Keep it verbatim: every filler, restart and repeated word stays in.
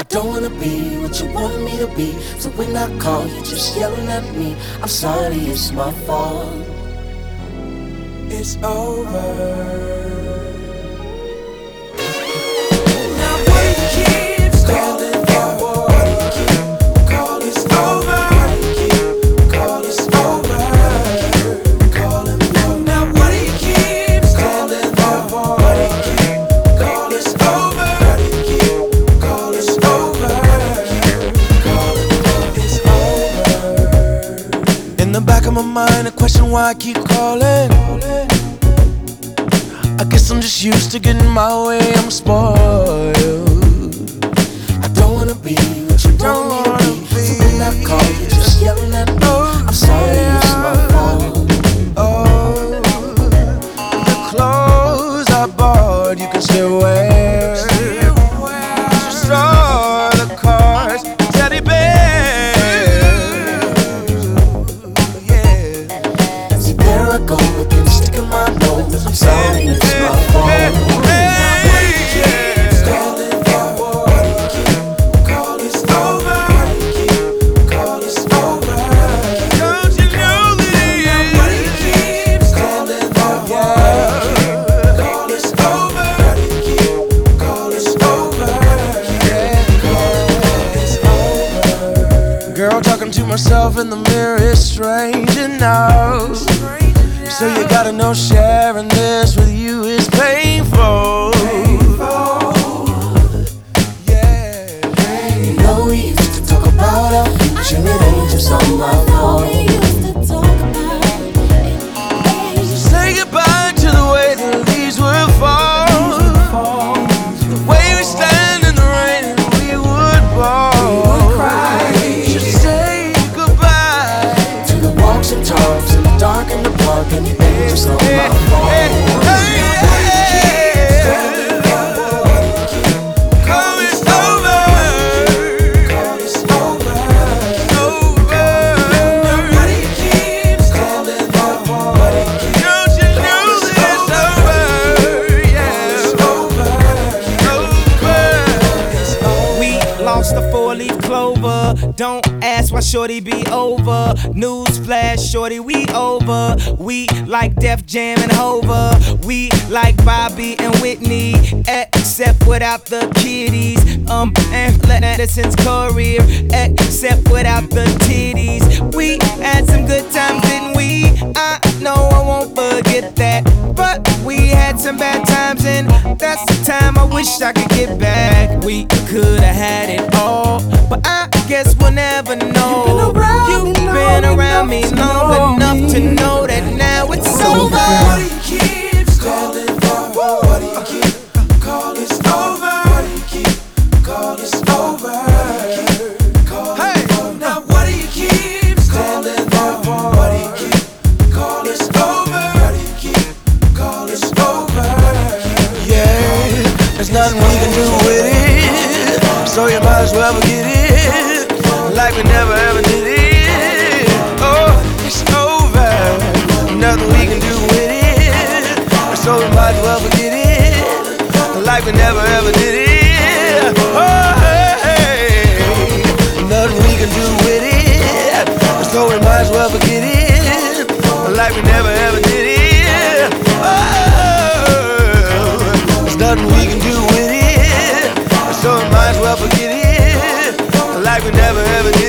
don't wanna be what you want me to be. So when I call, you're just yelling at me. I'm sorry, it's my fault. It's over. In the back of my mind, a question why I keep calling. I guess I'm just used to getting my way, I'm spoiled. I don't wanna be what you don't wanna be. So when I call, you're just yelling at me. I'm sorry, it's my fault. Oh, the clothes I bought, you can still wear. Just all the cars, teddy bears. Yeah. See, there I go again, sticking my nose. I'm sorry, it's my fault. Girl, talking to myself in the mirror is strange enough. So you gotta know sharing this with you is painful. Yeah. You know we used to talk about our future, and it ain't just on my fault. Say goodbye to the way the leaves will fall. The way we stand in the rain and we would fall. Just say goodbye to the walks and talks in the dark and the park, and it ain't just on my fault. The four-leaf clover. Don't ask why shorty be over. Newsflash, shorty, we over. We like Def Jam and Hova. We like Bobby and Whitney, except without the kiddies. Um, and Madison's career, except without the titties. We had some good times, didn't we? I know I won't forget that. But we had some bad times, and that's the time I wish I could get back. We could've had it all, but I guess we'll never know. You've been around me long enough to know that now it's over. What do you keep calling for? What do you keep calling? It's over. What do you keep calling? It's over. Hey, now what do you keep calling for? What do you keep calling? It's over. What do you keep calling? It's over. Yeah, there's nothing we can do with it, so you might as well forget it, like we never ever did it. Oh, it's over. Nothing we can do with it, so we might as well forget it, like we never ever did it. Oh, hey, hey. Nothing we can do with it, so we might as well forget it, like we never ever did it. Oh, there's nothing we can do with it, so we might as well forget it, like we never ever did.